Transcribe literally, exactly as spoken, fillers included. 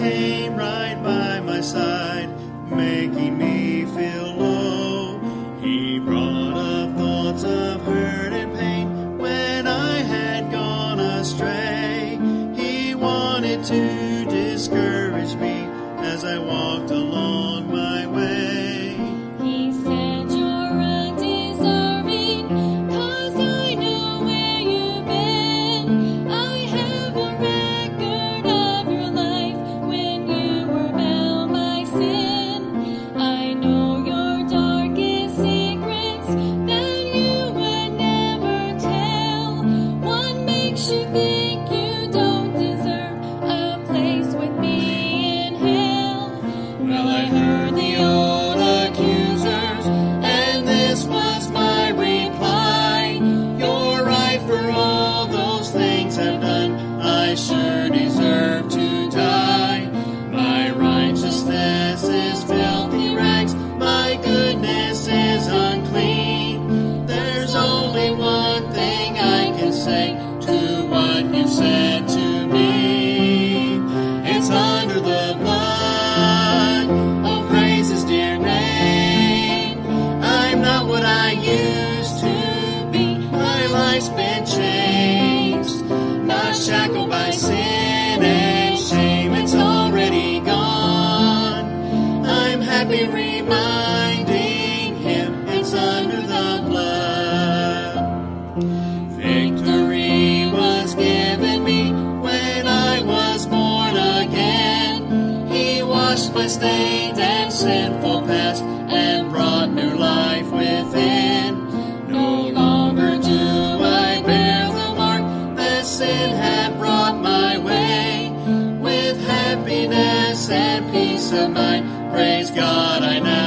came right by my side, making me feel low. He brought up thoughts of hurt and pain when I had gone astray. He wanted to discourage me as I walked along my way. He said you're undeserving, 'cause I know where you've been. I have a record of your life when you were bound by sin. I know your darkest secrets that you would never tell. What makes you think you don't deserve a place with me in hell? Well, I heard the old accusers, and this was my reply. You're right for all those things I've done. I sure deserve to die. My righteousness is filthy rags. My goodness is unclean. There's only one thing I can say to what you said to me. It's under the blood. Oh, praise His dear name. I'm not what I used to be. My life's been changed. Not shackled by sin and shame. It's already gone. I'm happy reminding Him it's under the blood. Victory was given me when I was born again. He washed my stained and sinful past and brought new life within. No longer do I bear the mark that sin had brought my way. With happiness and peace of mind, praise God, I now